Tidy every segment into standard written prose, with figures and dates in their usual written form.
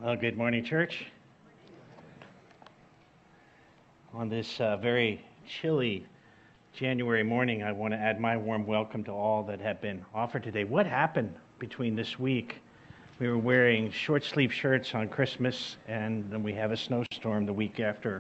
Well, good morning, church. On this very chilly January morning, I want to add my warm welcome to all that have been offered today. What happened between this week? We were wearing short-sleeve shirts on Christmas, and then we have a snowstorm the week after.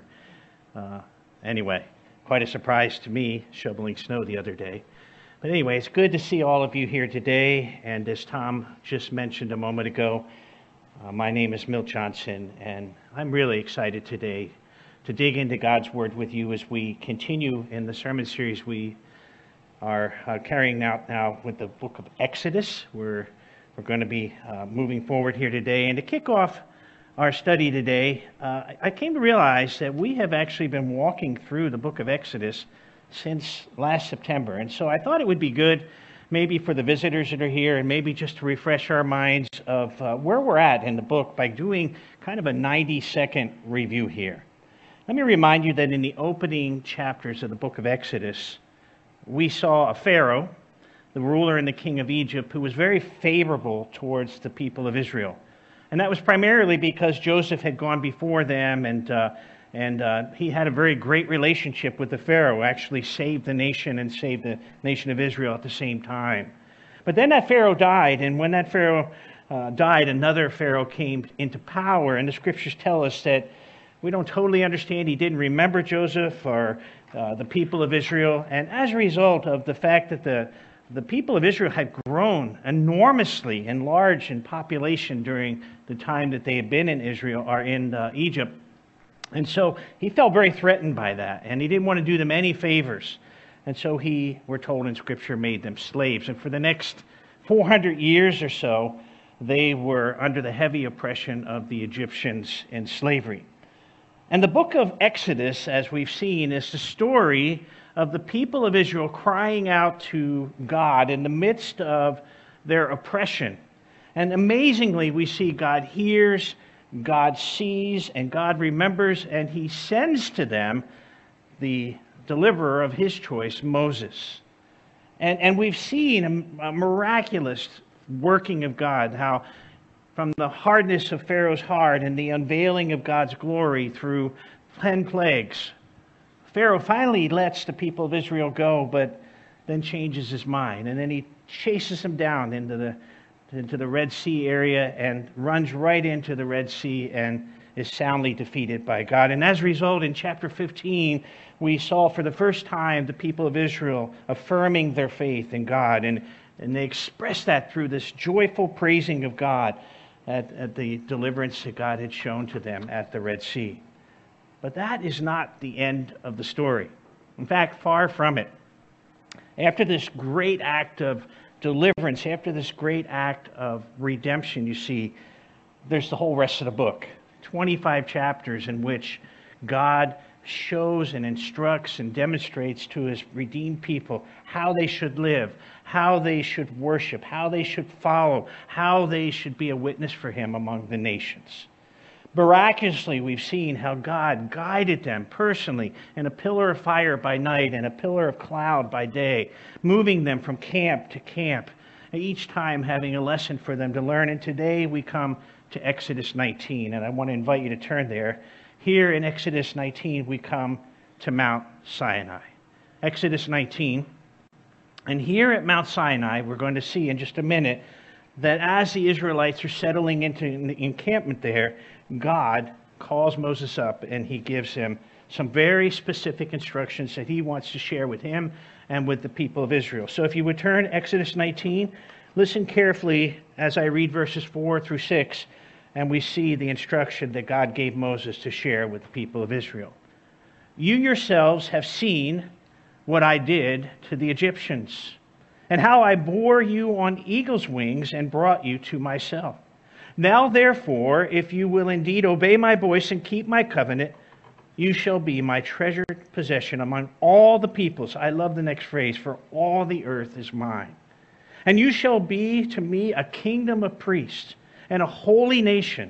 Anyway, quite a surprise to me, shoveling snow the other day. But anyway, it's good to see all of you here today, and as Tom just mentioned a moment ago, my name is Milt Johnson, and I'm really excited today to dig into God's Word with you as we continue in the sermon series we are carrying out now with the book of Exodus. We're going to be moving forward here today. And to kick off our study today, I came to realize that we have actually been walking through the book of Exodus since last September. And so I thought it would be good maybe for the visitors that are here, and maybe just to refresh our minds of where we're at in the book by doing kind of a 90-second review here. Let me remind you that in the opening chapters of the book of Exodus, we saw a Pharaoh, the ruler and the king of Egypt, who was very favorable towards the people of Israel. And that was primarily because Joseph had gone before them, and he had a very great relationship with the Pharaoh, actually saved the nation and saved the nation of Israel at the same time. But then that Pharaoh died, and when that Pharaoh died, another Pharaoh came into power, and the scriptures tell us that we don't totally understand. He didn't remember Joseph or the people of Israel, and as a result of the fact that the people of Israel had grown enormously and large in population during the time that they had been in Israel or in Egypt. And so he felt very threatened by that, and he didn't want to do them any favors. And so he, we're told in Scripture, made them slaves. And for the next 400 years or so, they were under the heavy oppression of the Egyptians in slavery. And the book of Exodus, as we've seen, is the story of the people of Israel crying out to God in the midst of their oppression. And amazingly, we see God hears, God sees, and God remembers, and he sends to them the deliverer of his choice, Moses. And we've seen a miraculous working of God, how from the hardness of Pharaoh's heart and the unveiling of God's glory through 10 plagues, Pharaoh finally lets the people of Israel go, but then changes his mind, and then he chases them down into the Red Sea area and runs right into the Red Sea and is soundly defeated by God. And as a result, in chapter 15, we saw for the first time the people of Israel affirming their faith in God, and they expressed that through this joyful praising of God at the deliverance that God had shown to them at the Red Sea. But that is not the end of the story. In fact, far from it. After this great act of deliverance, after this great act of redemption, you see, there's the whole rest of the book. 25 chapters in which God shows and instructs and demonstrates to his redeemed people how they should live, how they should worship, how they should follow, how they should be a witness for him among the nations. Miraculously, we've seen how God guided them personally in a pillar of fire by night and a pillar of cloud by day, moving them from camp to camp, each time having a lesson for them to learn. And today we come to Exodus 19, and I want to invite you to turn there. Here in Exodus 19, we come to Mount Sinai. Exodus 19, and here at Mount Sinai, we're going to see in just a minute that as the Israelites are settling into the encampment there, God calls Moses up and he gives him some very specific instructions that he wants to share with him and with the people of Israel. So if you would turn Exodus 19, listen carefully as I read verses 4 through 6, and we see the instruction that God gave Moses to share with the people of Israel. You yourselves have seen what I did to the Egyptians, and how I bore you on eagle's wings and brought you to myself. Now, therefore, if you will indeed obey my voice and keep my covenant, you shall be my treasured possession among all the peoples. I love the next phrase, for all the earth is mine. And you shall be to me a kingdom of priests and a holy nation.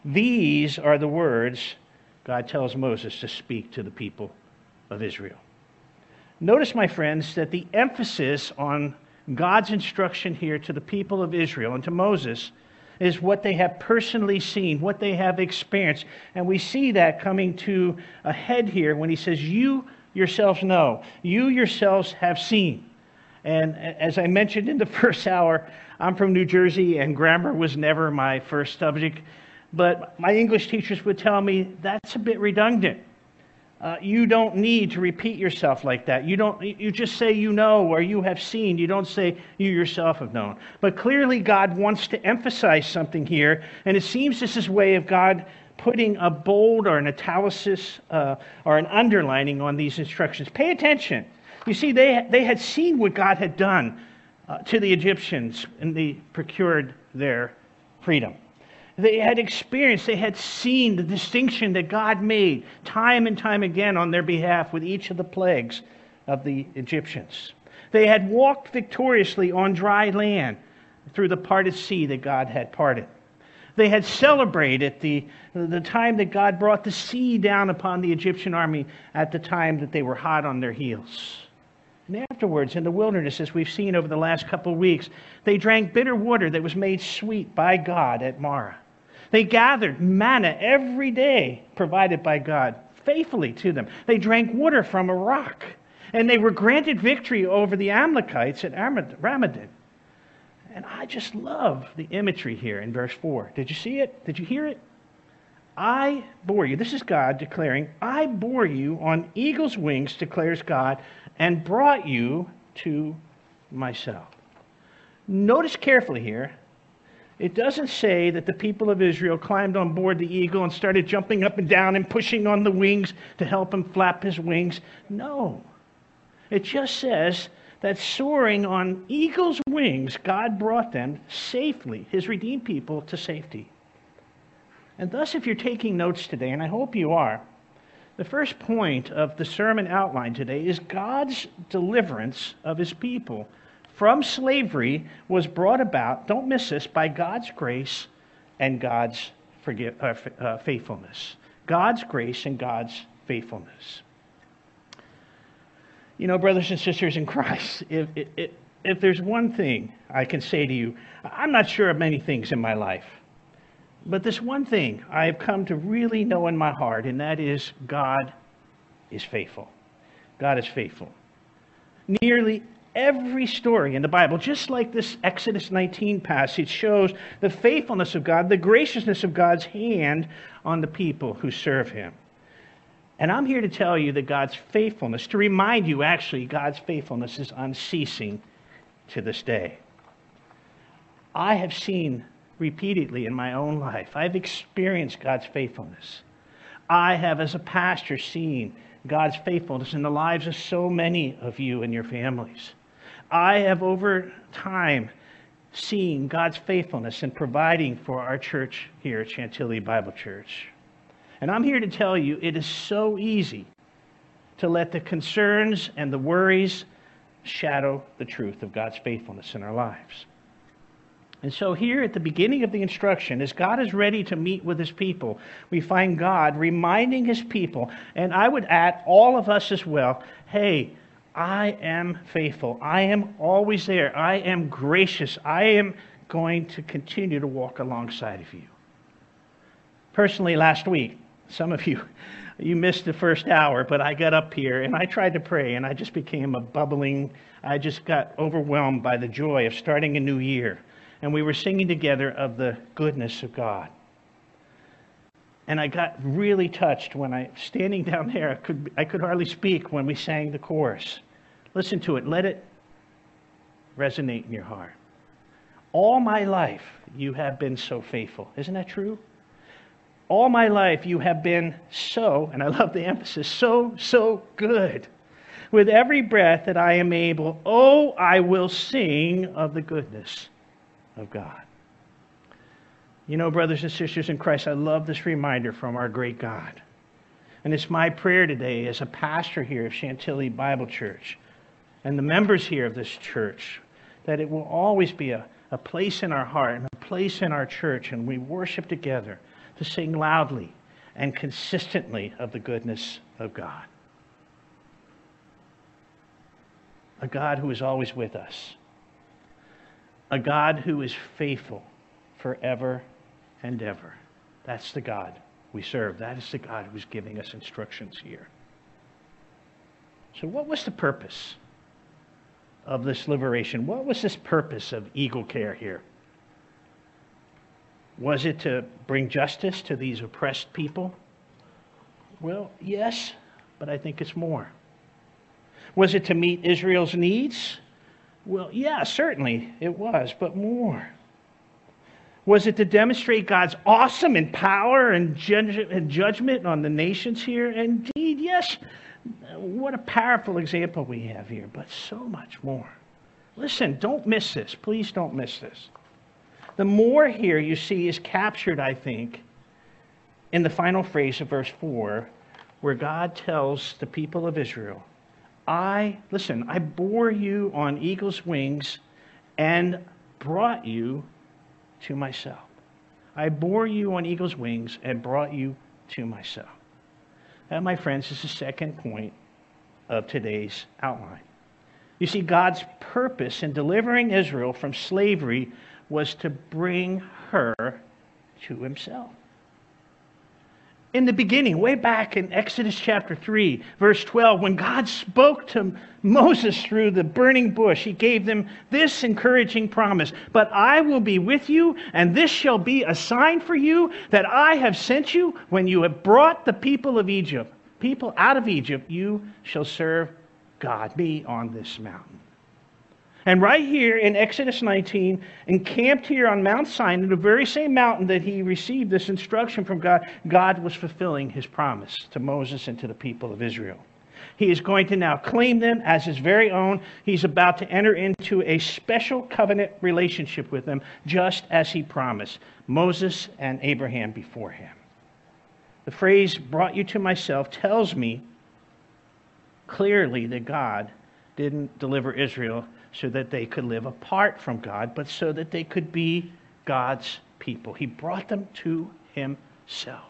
These are the words God tells Moses to speak to the people of Israel. Notice, my friends, that the emphasis on God's instruction here to the people of Israel and to Moses is what they have personally seen, what they have experienced. And we see that coming to a head here when he says, you yourselves know, you yourselves have seen. And as I mentioned in the first hour, I'm from New Jersey, and grammar was never my first subject. But my English teachers would tell me that's a bit redundant. You don't need to repeat yourself like that. You just say you know or you have seen. You don't say you yourself have known. But clearly God wants to emphasize something here, and it seems this is a way of God putting a bold or an italicis or an underlining on these instructions. Pay attention. You see, they had seen what God had done to the Egyptians, and they procured their freedom. They had experienced, they had seen the distinction that God made time and time again on their behalf with each of the plagues of the Egyptians. They had walked victoriously on dry land through the parted sea that God had parted. They had celebrated the time that God brought the sea down upon the Egyptian army at the time that they were hot on their heels. And afterwards, in the wilderness, as we've seen over the last couple of weeks, they drank bitter water that was made sweet by God at Marah. They gathered manna every day provided by God faithfully to them. They drank water from a rock. And they were granted victory over the Amalekites at Ramadan. And I just love the imagery here in verse 4. Did you see it? Did you hear it? I bore you. This is God declaring, I bore you on eagle's wings, declares God, and brought you to myself. Notice carefully here, it doesn't say that the people of Israel climbed on board the eagle and started jumping up and down and pushing on the wings to help him flap his wings. No. It just says that soaring on eagle's wings, God brought them safely, his redeemed people, to safety. And thus, if you're taking notes today, and I hope you are, the first point of the sermon outline today is God's deliverance of his people from slavery was brought about, don't miss this, by God's grace and God's faithfulness. God's grace and God's faithfulness. You know, brothers and sisters in Christ, if there's one thing I can say to you, I'm not sure of many things in my life, but this one thing I have come to really know in my heart, and that is God is faithful. God is faithful. Nearly every story in the Bible, just like this Exodus 19 passage, shows the faithfulness of God, the graciousness of God's hand on the people who serve him. And I'm here to tell you that God's faithfulness, to remind you actually, God's faithfulness is unceasing to this day. I have seen repeatedly in my own life, I've experienced God's faithfulness. I have, as a pastor, seen God's faithfulness in the lives of so many of you and your families. I have, over time, seen God's faithfulness in providing for our church here at Chantilly Bible Church. And I'm here to tell you, it is so easy to let the concerns and the worries shadow the truth of God's faithfulness in our lives. And so here at the beginning of the instruction, as God is ready to meet with his people, we find God reminding his people, and I would add all of us as well, hey, I am faithful. I am always there. I am gracious. I am going to continue to walk alongside of you. Personally, last week, some of you missed the first hour, but I got up here and I tried to pray, and I just became I just got overwhelmed by the joy of starting a new year. And we were singing together of the goodness of God. And I got really touched when standing down there, I could hardly speak when we sang the chorus. Listen to it. Let it resonate in your heart. All my life, you have been so faithful. Isn't that true? All my life, you have been so, and I love the emphasis, so good. With every breath that I am able, oh, I will sing of the goodness of God. You know, brothers and sisters in Christ, I love this reminder from our great God. And it's my prayer today as a pastor here of Chantilly Bible Church and the members here of this church that it will always be a place in our heart and a place in our church, and we worship together to sing loudly and consistently of the goodness of God. A God who is always with us. A God who is faithful forever and ever. That's the God we serve. That is the God who's giving us instructions here. So what was the purpose of this liberation? What was this purpose of Eagle Care here? Was it to bring justice to these oppressed people? Well, yes, but I think it's more. Was it to meet Israel's needs? Well, yeah, certainly it was, but more. Was it to demonstrate God's awesome and power and judgment on the nations here? Indeed, yes. What a powerful example we have here, but so much more. Listen, don't miss this. Please don't miss this. The more here you see is captured, I think, in the final phrase of verse 4, where God tells the people of Israel, I bore you on eagle's wings and brought you to myself. I bore you on eagle's wings and brought you to myself. That, my friends, is the second point of today's outline. You see, God's purpose in delivering Israel from slavery was to bring her to himself. In the beginning, way back in Exodus chapter 3, verse 12, when God spoke to Moses through the burning bush, he gave them this encouraging promise. But I will be with you, and this shall be a sign for you that I have sent you. When you have brought the people out of Egypt, you shall serve God, me on this mountain. And right here in Exodus 19, encamped here on Mount Sinai, the very same mountain that he received this instruction from God, God was fulfilling his promise to Moses and to the people of Israel. He is going to now claim them as his very own. He's about to enter into a special covenant relationship with them, just as he promised Moses and Abraham before him. The phrase, brought you to myself, tells me clearly that God didn't deliver Israel so that they could live apart from God, but so that they could be God's people. He brought them to himself.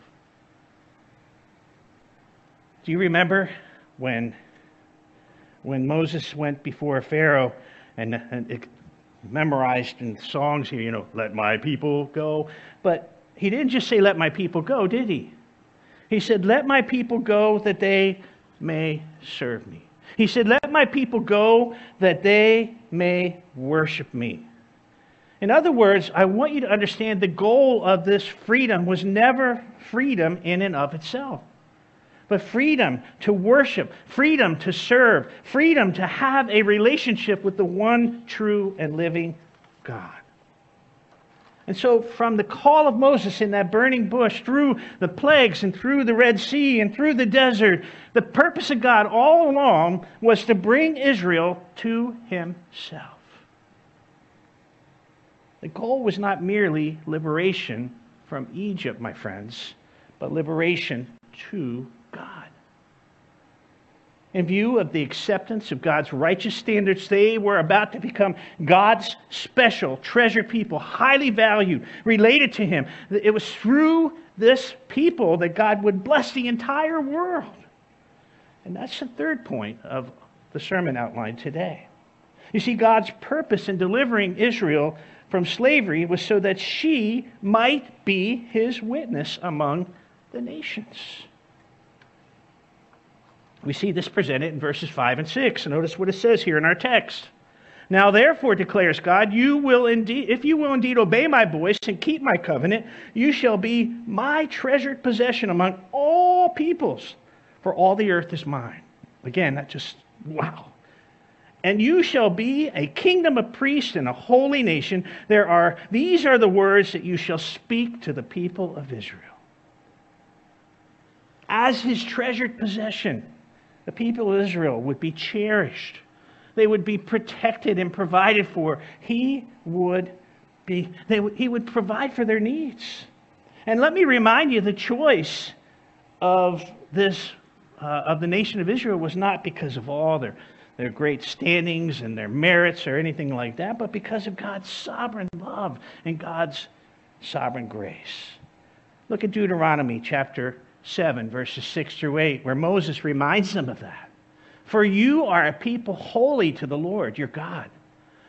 Do you remember when Moses went before Pharaoh and it memorized in songs here, let my people go? But he didn't just say, let my people go, did he? He said, let my people go that they may serve me. He said, let my people go that they may worship me. In other words, I want you to understand the goal of this freedom was never freedom in and of itself, but freedom to worship, freedom to serve, freedom to have a relationship with the one true and living God. And so from the call of Moses in that burning bush, through the plagues and through the Red Sea and through the desert, the purpose of God all along was to bring Israel to himself. The goal was not merely liberation from Egypt, my friends, but liberation to God. In view of the acceptance of God's righteous standards, they were about to become God's special treasured people, highly valued, related to him. It was through this people that God would bless the entire world. And that's the third point of the sermon outline today. You see, God's purpose in delivering Israel from slavery was so that she might be his witness among the nations. We see this presented in verses 5 and 6. Notice what it says here in our text. Now therefore, declares God, if you will indeed obey my voice and keep my covenant, you shall be my treasured possession among all peoples, for all the earth is mine. Again, that just, wow. And you shall be a kingdom of priests and a holy nation. These are the words that you shall speak to the people of Israel. As his treasured possession, the people of Israel would be cherished. They would be protected and provided for. He would provide for their needs. And let me remind you, the choice of the nation of Israel was not because of all their great standings and their merits or anything like that, but because of God's sovereign love and God's sovereign grace. Look at Deuteronomy chapter 7, verses 6 through 8, where Moses reminds them of that. For you are a people holy to the Lord, your God.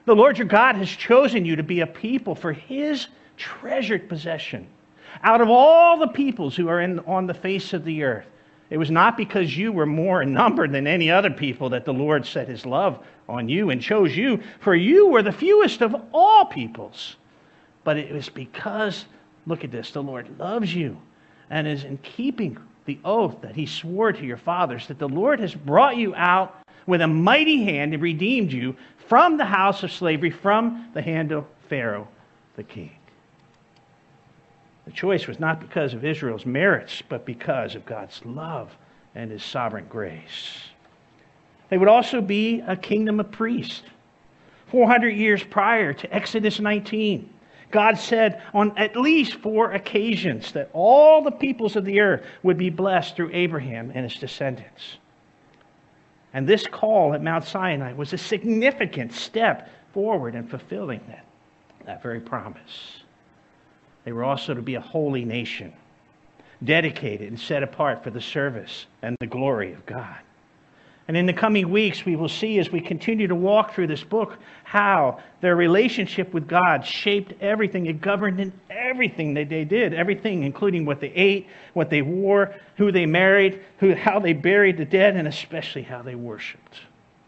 The Lord your God has chosen you to be a people for His treasured possession. Out of all the peoples who are on the face of the earth, it was not because you were more in number than any other people that the Lord set His love on you and chose you, for you were the fewest of all peoples. But it was because, look at this, the Lord loves you and is in keeping the oath that He swore to your fathers, that the Lord has brought you out with a mighty hand and redeemed you from the house of slavery, from the hand of Pharaoh the king. The choice was not because of Israel's merits, but because of God's love and His sovereign grace. They would also be a kingdom of priests. 400 years prior to Exodus 19, God said on at least 4 occasions that all the peoples of the earth would be blessed through Abraham and his descendants. And this call at Mount Sinai was a significant step forward in fulfilling that very promise. They were also to be a holy nation, dedicated and set apart for the service and the glory of God. And in the coming weeks, we will see as we continue to walk through this book how their relationship with God shaped everything. It governed in everything that they did, everything including what they ate, what they wore, who they married, how they buried the dead, and especially how they worshiped.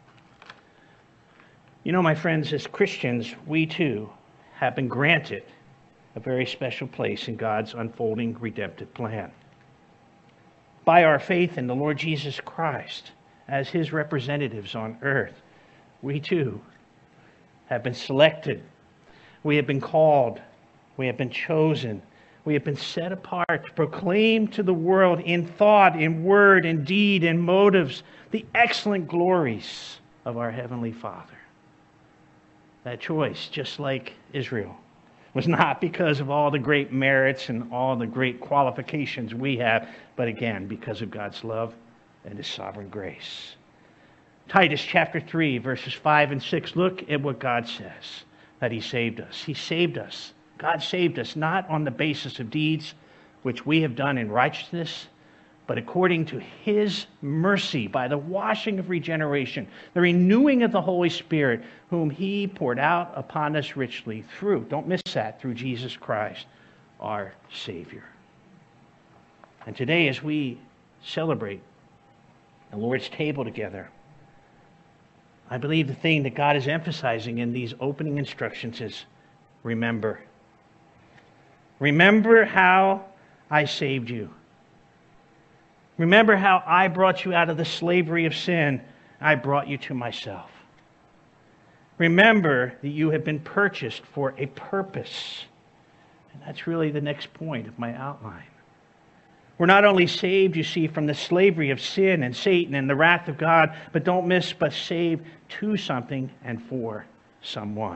You know, my friends, as Christians, we too have been granted a very special place in God's unfolding redemptive plan. By our faith in the Lord Jesus Christ, as His representatives on earth, we too have been selected. We have been called. We have been chosen. We have been set apart to proclaim to the world in thought, in word, in deed, in motives, the excellent glories of our Heavenly Father. That choice, just like Israel, was not because of all the great merits and all the great qualifications we have, but again, because of God's love and His sovereign grace. Titus chapter 3, verses 5 and 6. Look at what God says, that He saved us. He saved us. God saved us not on the basis of deeds which we have done in righteousness, but according to His mercy, by the washing of regeneration, the renewing of the Holy Spirit, whom He poured out upon us richly through, don't miss that, through Jesus Christ, our Savior. And today, as we celebrate the Lord's table together, I believe the thing that God is emphasizing in these opening instructions is remember. Remember how I saved you. Remember how I brought you out of the slavery of sin. I brought you to myself. Remember that you have been purchased for a purpose. And that's really the next point of my outline. We're not only saved, you see, from the slavery of sin and Satan and the wrath of God, but don't miss, but saved to something and for someone.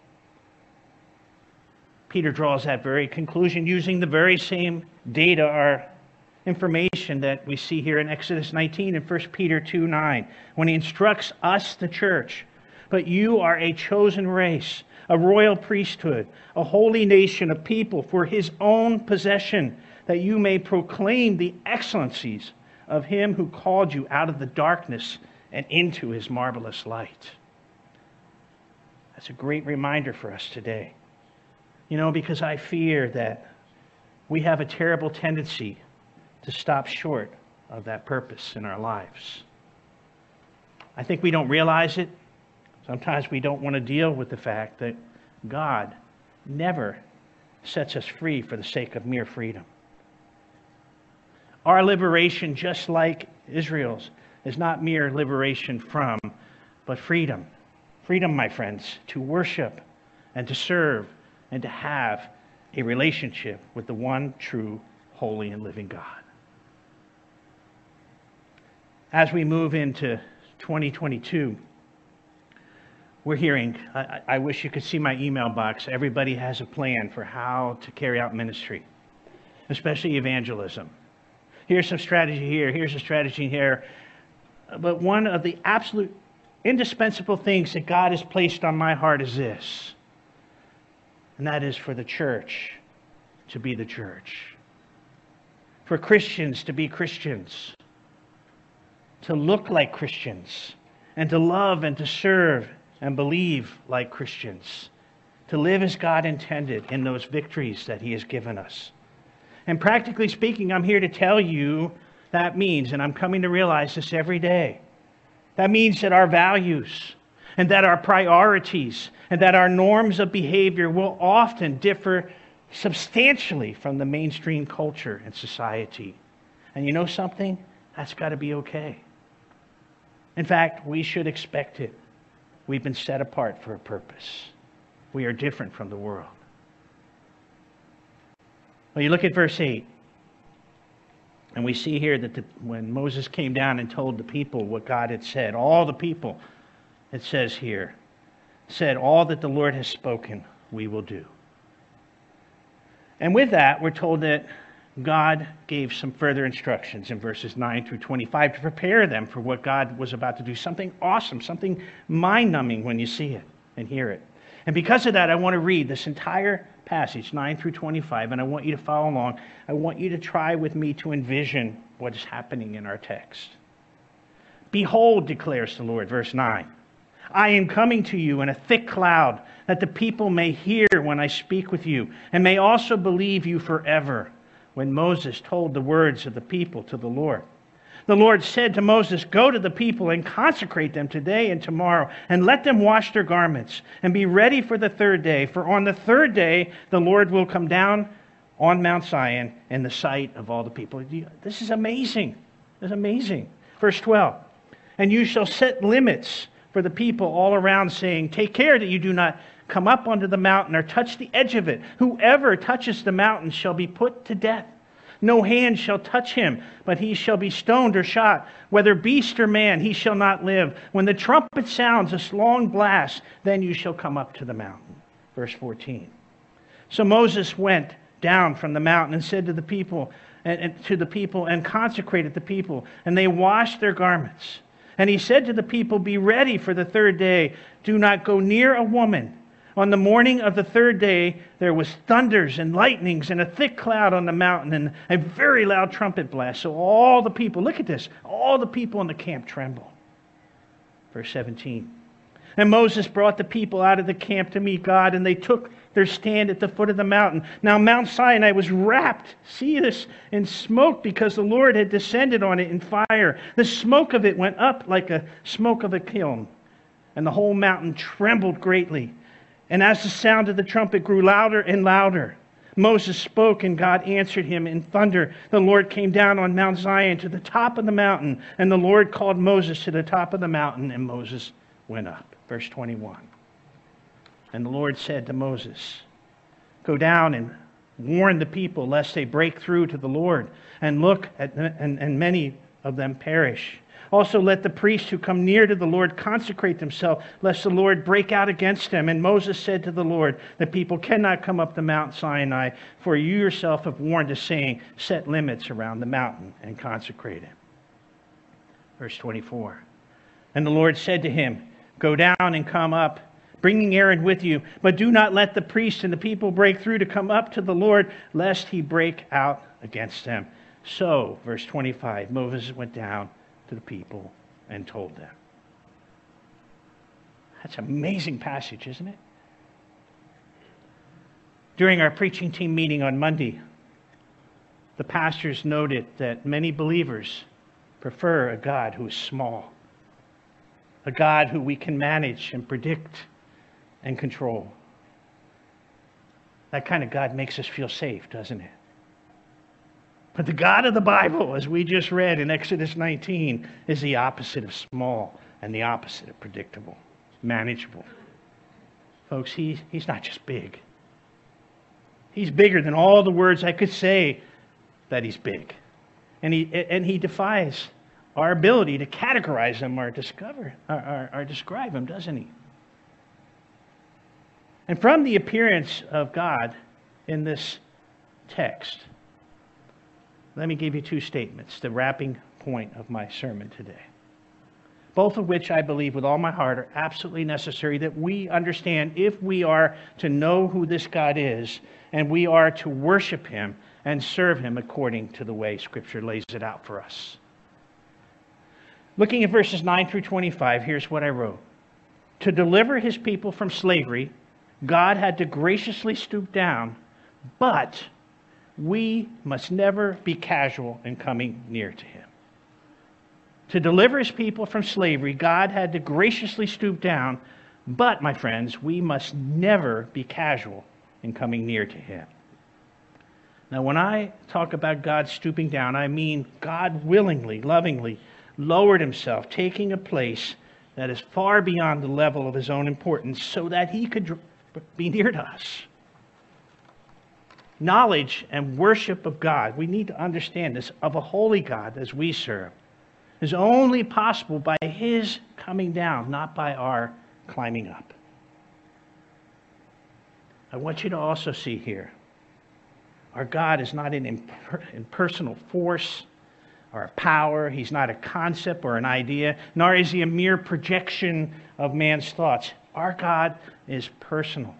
Peter draws that very conclusion using the very same data or information that we see here in Exodus 19 and 1 Peter 2:9, when he instructs us, the church, but you are a chosen race, a royal priesthood, a holy nation, a people for His own possession, that you may proclaim the excellencies of Him who called you out of the darkness and into His marvelous light. That's a great reminder for us today. You know, because I fear that we have a terrible tendency to stop short of that purpose in our lives. I think we don't realize it. Sometimes we don't want to deal with the fact that God never sets us free for the sake of mere freedom. Our liberation, just like Israel's, is not mere liberation from, but freedom. Freedom, my friends, to worship and to serve and to have a relationship with the one true, holy, and living God. As we move into 2022, we're hearing, I wish you could see my email box. Everybody has a plan for how to carry out ministry, especially evangelism. Here's some strategy here, here's a strategy here. But one of the absolute indispensable things that God has placed on my heart is this, and that is for the church to be the church. For Christians to be Christians. To look like Christians. And to love and to serve and believe like Christians, to live as God intended in those victories that He has given us. And practically speaking, I'm here to tell you that means, and I'm coming to realize this every day, that means that our values and that our priorities and that our norms of behavior will often differ substantially from the mainstream culture and society. And you know something? That's got to be okay. In fact, we should expect it. We've been set apart for a purpose. We are different from the world. Well, you look at verse 8, and we see here that when Moses came down and told the people what God had said, all the people, it says here, said, all that the Lord has spoken, we will do. And with that, we're told that God gave some further instructions in verses 9 through 25 to prepare them for what God was about to do. Something awesome, something mind-numbing when you see it and hear it. And because of that, I want to read this entire passage, 9 through 25, and I want you to follow along. I want you to try with me to envision what is happening in our text. Behold, declares the Lord, verse 9, I am coming to you in a thick cloud, that the people may hear when I speak with you, and may also believe you forever. When Moses told the words of the people to the Lord, the Lord said to Moses, go to the people and consecrate them today and tomorrow, and let them wash their garments, and be ready for the third day. For on the third day the Lord will come down on Mount Zion in the sight of all the people. This is amazing. This is amazing. Verse 12, and you shall set limits for the people all around, saying, take care that you do not come up onto the mountain or touch the edge of it. Whoever touches the mountain shall be put to death. No hand shall touch him, but he shall be stoned or shot. Whether beast or man, he shall not live. When the trumpet sounds a long blast, then you shall come up to the mountain. Verse 14. So Moses went down from the mountain and said to the people, and consecrated the people, and they washed their garments. And he said to the people, be ready for the third day. Do not go near a woman. On the morning of the third day, there was thunders and lightnings and a thick cloud on the mountain and a very loud trumpet blast. So all the people, look at this, all the people in the camp trembled. Verse 17. And Moses brought the people out of the camp to meet God, and they took their stand at the foot of the mountain. Now Mount Sinai was wrapped, see this, in smoke, because the Lord had descended on it in fire. The smoke of it went up like the smoke of a kiln, and the whole mountain trembled greatly. And as the sound of the trumpet grew louder and louder, Moses spoke, and God answered him in thunder. The Lord came down on Mount Zion to the top of the mountain, and the Lord called Moses to the top of the mountain, and Moses went up. Verse 21. And the Lord said to Moses, go down and warn the people, lest they break through to the Lord, and look at and many of them perish. Also let the priests who come near to the Lord consecrate themselves, lest the Lord break out against them. And Moses said to the Lord, the people cannot come up the Mount Sinai, for you yourself have warned us, saying, set limits around the mountain and consecrate it. Verse 24. And the Lord said to him, go down and come up, bringing Aaron with you, but do not let the priests and the people break through to come up to the Lord, lest he break out against them. So, verse 25, Moses went down to the people and told them. That's an amazing passage, isn't it? During our preaching team meeting on Monday, the pastors noted that many believers prefer a God who is small, a God who we can manage and predict and control. That kind of God makes us feel safe, doesn't it? But the God of the Bible, as we just read in Exodus 19, is the opposite of small and the opposite of predictable, manageable. Folks, he's not just big. He's bigger than all the words I could say that he's big. And he defies our ability to categorize him or describe him, doesn't he? And from the appearance of God in this text, let me give you two statements, the wrapping point of my sermon today. Both of which I believe with all my heart are absolutely necessary that we understand if we are to know who this God is and we are to worship him and serve him according to the way Scripture lays it out for us. Looking at verses 9 through 25, here's what I wrote. To deliver his people from slavery, God had to graciously stoop down, but we must never be casual in coming near to him. To deliver his people from slavery, God had to graciously stoop down, but, my friends, we must never be casual in coming near to him. Now, when I talk about God stooping down, I mean God willingly, lovingly lowered himself, taking a place that is far beyond the level of his own importance so that he could be near to us. Knowledge and worship of God, we need to understand this, of a holy God as we serve, is only possible by his coming down, not by our climbing up. I want you to also see here, our God is not an impersonal force or a power. He's not a concept or an idea, nor is he a mere projection of man's thoughts. Our God is personal.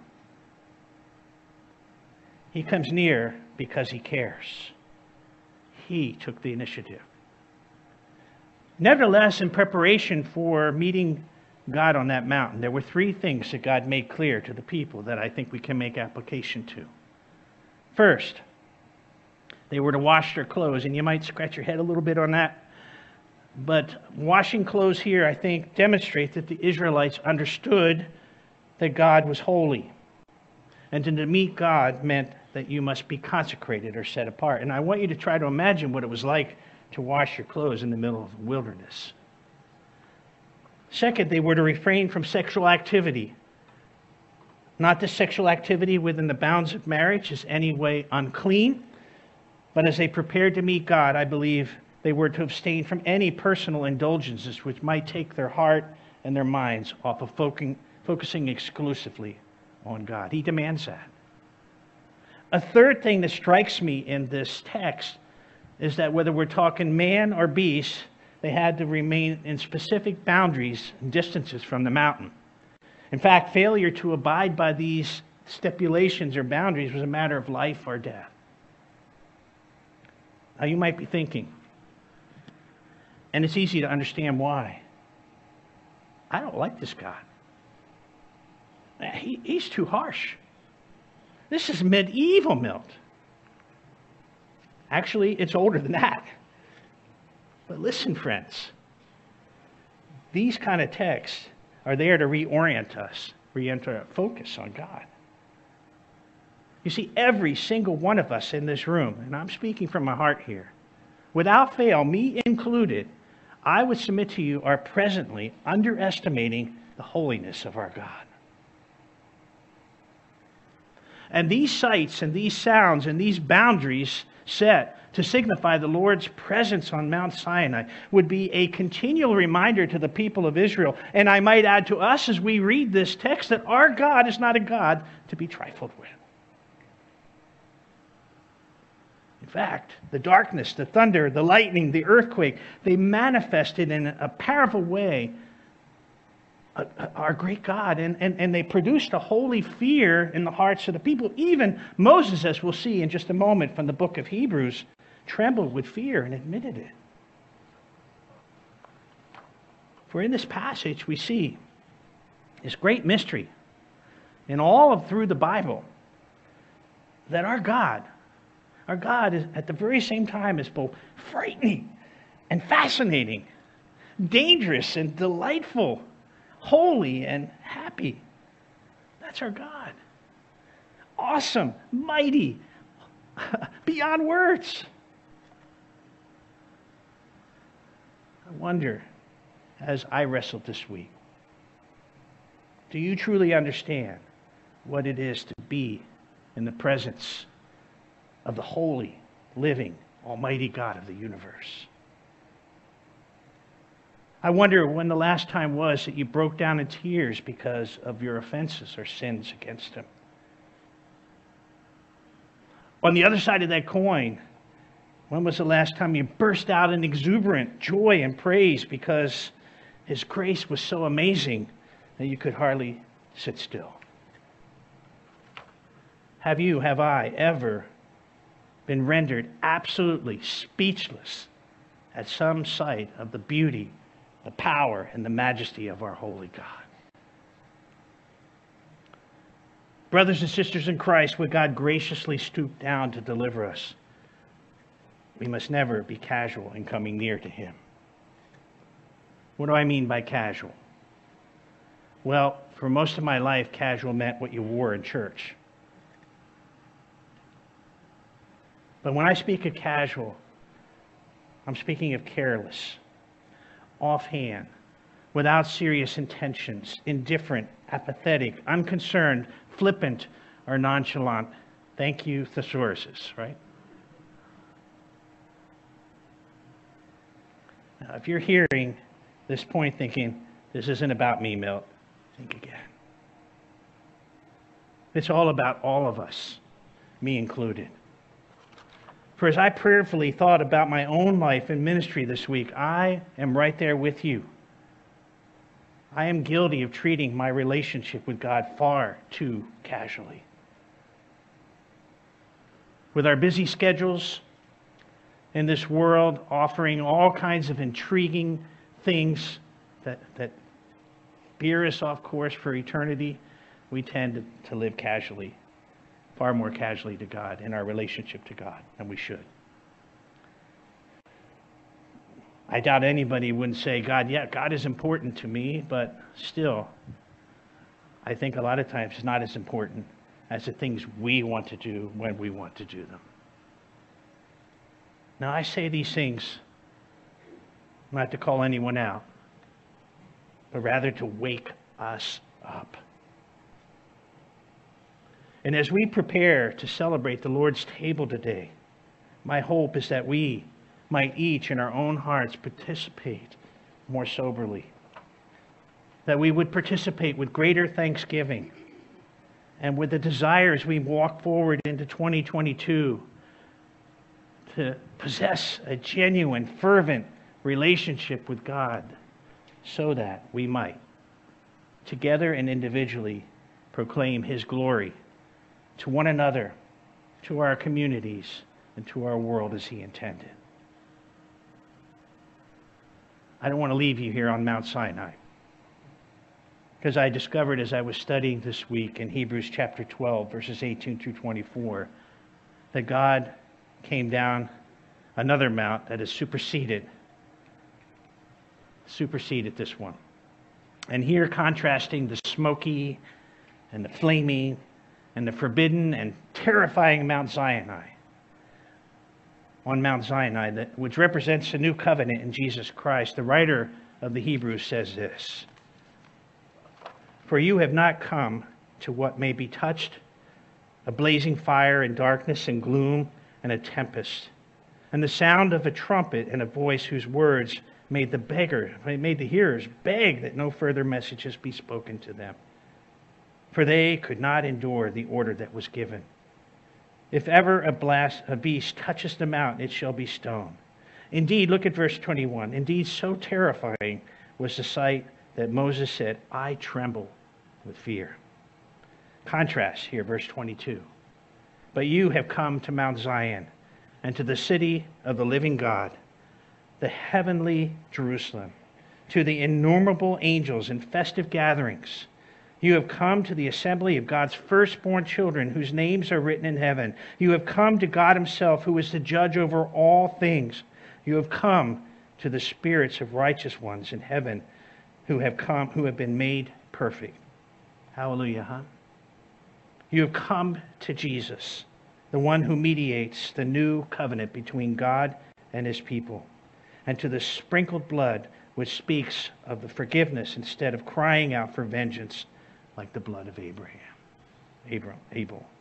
He comes near because he cares. He took the initiative. Nevertheless, in preparation for meeting God on that mountain, there were three things that God made clear to the people that I think we can make application to. First, they were to wash their clothes, and you might scratch your head a little bit on that. But washing clothes here, I think, demonstrates that the Israelites understood that God was holy. And to meet God meant that you must be consecrated or set apart. And I want you to try to imagine what it was like to wash your clothes in the middle of the wilderness. Second, they were to refrain from sexual activity. Not the sexual activity within the bounds of marriage is any way unclean, but as they prepared to meet God, I believe they were to abstain from any personal indulgences which might take their heart and their minds off of focusing exclusively on God. He demands that. A third thing that strikes me in this text is that whether we're talking man or beast, they had to remain in specific boundaries and distances from the mountain. In fact, failure to abide by these stipulations or boundaries was a matter of life or death. Now you might be thinking, and it's easy to understand why, I don't like this God. He's too harsh. This is medieval Milt. Actually, it's older than that. But listen, friends, these kind of texts are there to reorient us, reenter our focus on God. You see, every single one of us in this room, and I'm speaking from my heart here, without fail, me included, I would submit to you, are presently underestimating the holiness of our God. And these sights and these sounds and these boundaries set to signify the Lord's presence on Mount Sinai would be a continual reminder to the people of Israel. And I might add to us as we read this text that our God is not a God to be trifled with. In fact, the darkness, the thunder, the lightning, the earthquake, they manifested in a powerful way our great God, and they produced a holy fear in the hearts of the people. Even Moses, as we'll see in just a moment from the book of Hebrews, trembled with fear and admitted it. For in this passage we see this great mystery in all of through the Bible that our God is at the very same time is both frightening and fascinating, dangerous and delightful, holy and happy. That's our God. Awesome, mighty, beyond words. I wonder, as I wrestled this week, do you truly understand what it is to be in the presence of the holy, living, almighty God of the universe? I wonder when the last time was that you broke down in tears because of your offenses or sins against him. On the other side of that coin, when was the last time you burst out in exuberant joy and praise because his grace was so amazing that you could hardly sit still? Have I ever been rendered absolutely speechless at some sight of the beauty, the power, and the majesty of our holy God? Brothers and sisters in Christ, would God graciously stoop down to deliver us? We must never be casual in coming near to Him. What do I mean by casual? Well, for most of my life, casual meant what you wore in church. But when I speak of casual, I'm speaking of careless, offhand, without serious intentions, indifferent, apathetic, unconcerned, flippant, or nonchalant. Thank you, thesauruses, right? Now, if you're hearing this point thinking, this isn't about me, Milt, think again. It's all about all of us, me included. For as I prayerfully thought about my own life and ministry this week, I am right there with you. I am guilty of treating my relationship with God far too casually. With our busy schedules in this world offering all kinds of intriguing things that veer us off course for eternity, we tend to live casually, far more casually to God in our relationship to God than we should. I doubt anybody wouldn't say, God is important to me, but still, I think a lot of times it's not as important as the things we want to do when we want to do them. Now, I say these things not to call anyone out, but rather to wake us up. And as we prepare to celebrate the Lord's table today, my hope is that we might each in our own hearts participate more soberly. That we would participate with greater thanksgiving and with the desire as we walk forward into 2022 to possess a genuine, fervent relationship with God so that we might, together and individually, proclaim His glory to one another, to our communities, and to our world as He intended. I don't want to leave you here on Mount Sinai, because I discovered as I was studying this week in Hebrews chapter 12, verses 18 through 24, that God came down another mount that has superseded this one. And here contrasting the smoky and the flaming and the forbidden and terrifying Mount Sinai. On Mount Sinai, which represents the new covenant in Jesus Christ, the writer of the Hebrews says this: For you have not come to what may be touched, a blazing fire and darkness and gloom and a tempest, and the sound of a trumpet and a voice whose words made the hearers beg that no further messages be spoken to them. For they could not endure the order that was given. If ever a beast touches the mountain, it shall be stoned. Indeed, look at verse 21. Indeed, so terrifying was the sight that Moses said, I tremble with fear. Contrast here, verse 22. But you have come to Mount Zion and to the city of the living God, the heavenly Jerusalem, to the innumerable angels in festive gatherings. You have come to the assembly of God's firstborn children whose names are written in heaven. You have come to God Himself, who is the judge over all things. You have come to the spirits of righteous ones in heaven who have been made perfect. Hallelujah, huh? You have come to Jesus, the one who mediates the new covenant between God and His people, and to the sprinkled blood which speaks of the forgiveness instead of crying out for vengeance like the blood of Abel.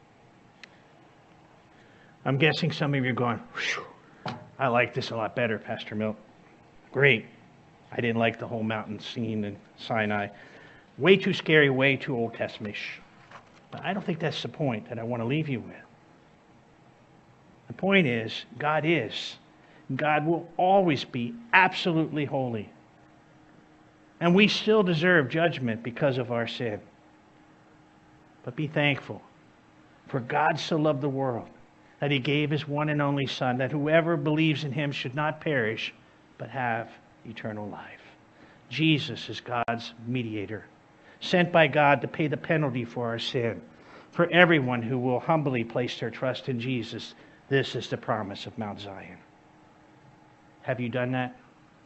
I'm guessing some of you are going, I like this a lot better, Pastor Milt. Great. I didn't like the whole mountain scene in Sinai. Way too scary, way too Old Testament-ish. But I don't think that's the point that I want to leave you with. The point is, God will always be absolutely holy. And we still deserve judgment because of our sin. But be thankful. For God so loved the world that He gave His one and only Son, that whoever believes in Him should not perish, but have eternal life. Jesus is God's mediator, sent by God to pay the penalty for our sin. For everyone who will humbly place their trust in Jesus, this is the promise of Mount Zion. Have you done that?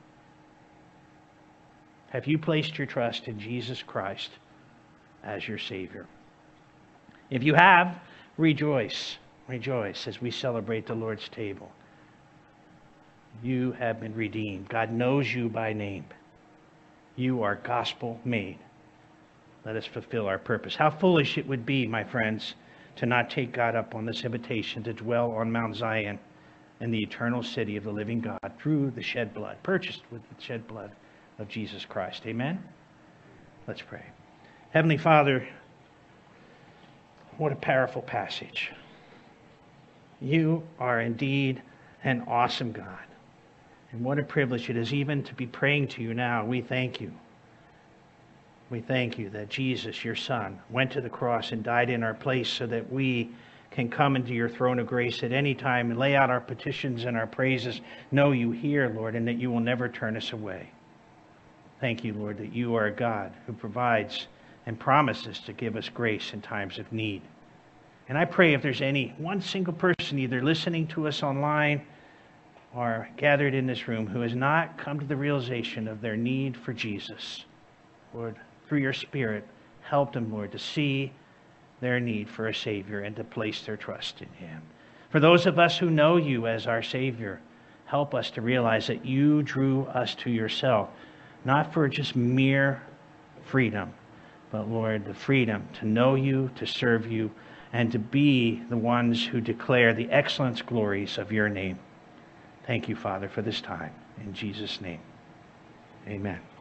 Have you placed your trust in Jesus Christ as your Savior? If you have, rejoice. Rejoice as we celebrate the Lord's table. You have been redeemed. God knows you by name. You are gospel made. Let us fulfill our purpose. How foolish it would be, my friends, to not take God up on this invitation to dwell on Mount Zion in the eternal city of the living God through the shed blood, purchased with the shed blood of Jesus Christ. Amen? Let's pray. Heavenly Father, what a powerful passage. You are indeed an awesome God. And what a privilege it is even to be praying to you now. We thank you. We thank you that Jesus, your Son, went to the cross and died in our place so that we can come into your throne of grace at any time and lay out our petitions and our praises. Know you hear, Lord, and that you will never turn us away. Thank you, Lord, that you are a God who provides and promises to give us grace in times of need. And I pray if there's any one single person either listening to us online or gathered in this room who has not come to the realization of their need for Jesus, Lord, through your Spirit, help them, Lord, to see their need for a Savior and to place their trust in Him. For those of us who know you as our Savior, help us to realize that you drew us to yourself, not for just mere freedom, but, Lord, the freedom to know you, to serve you, and to be the ones who declare the excellence glories of your name. Thank you, Father, for this time. In Jesus' name, amen.